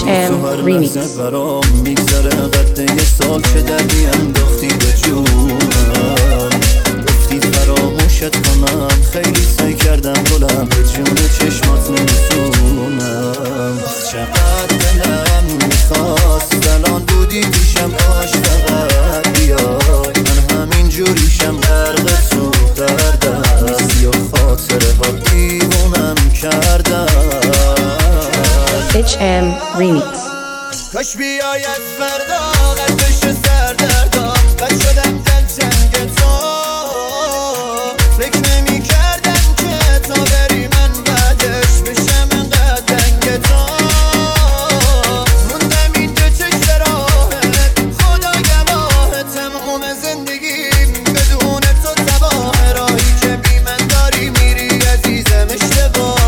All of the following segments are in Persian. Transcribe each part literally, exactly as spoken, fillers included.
اچ ام ریمیکس. برام میگذره قد یه سال چه دردی انداختی به جونم، گفتی فراموشت کنم، خیلی سعی کردم گلم، به جون چشمات نمیتونم. چقدر دلم میخواست الان بودی پیشم، کاش فقط بیای، من همین جوریشم غرق تو دردم، نیستی و خاطره ها دیوونم کردم. اچ ام ریمیکس. کاش بیای از فردا قلبش سردردم، بد شدم دل تنگ تو، فکر نمی کردم که تا بری من بعدش بشم انقدر دنگ تو، موندم اینجا چشم راهت، خدا گواهه تمام زندگیم بدون تو تباه، راهی که بی من داری میری عزیزم اشتباهه.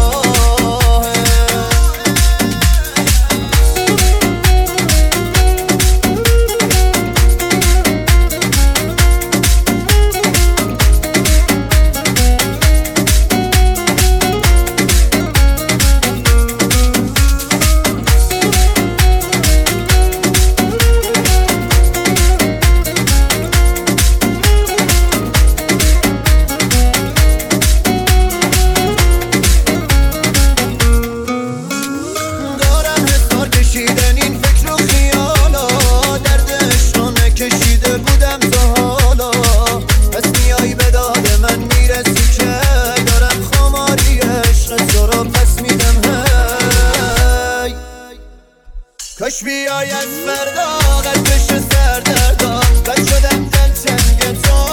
کاش بیای از فردا قلبش سردردم، بد شدم دل تنگ تو،